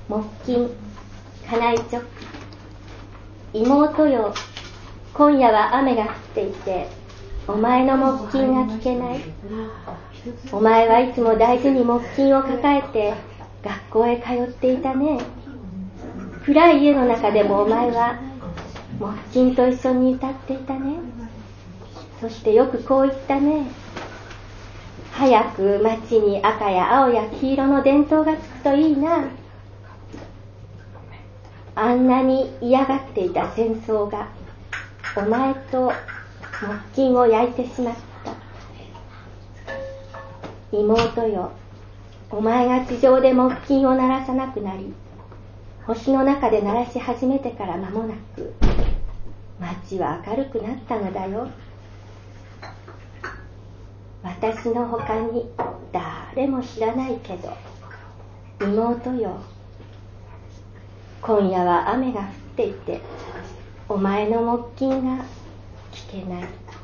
木琴かなえちょ。妹よ、今夜は雨が降っていてお前の木琴が聞けない。お前はいつも大事に木琴を抱えて学校へ通っていたね。暗い家の中でもお前は木琴と一緒に歌っていたね。そしてよくこう言ったね。早く街に赤や青や黄色の電灯がつくといいな。あんなに嫌がっていた戦争がお前と木琴を焼いてしまった。妹よ、お前が地上で木琴を鳴らさなくなり、星の中で鳴らし始めてから間もなく、街は明るくなったのだよ。私の他に誰も知らないけど、妹よ、今夜は雨が降っていて、お前の木琴が聞けない。